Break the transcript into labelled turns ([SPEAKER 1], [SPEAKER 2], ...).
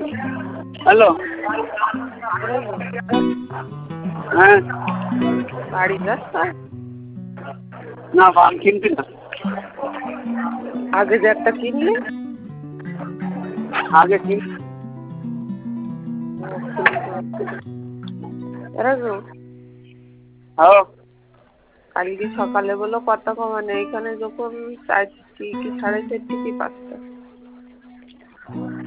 [SPEAKER 1] Hello, হ্যাঁ,
[SPEAKER 2] বাড়ি যাচ্ছ?
[SPEAKER 1] না পান কিনবি না।
[SPEAKER 2] আগে যে একটা কিনলে?
[SPEAKER 1] আগে কিন।
[SPEAKER 2] কালকে সকালে বলো কত কমানে, এখানে যখন 4টি কি 4:30 কি 5টা।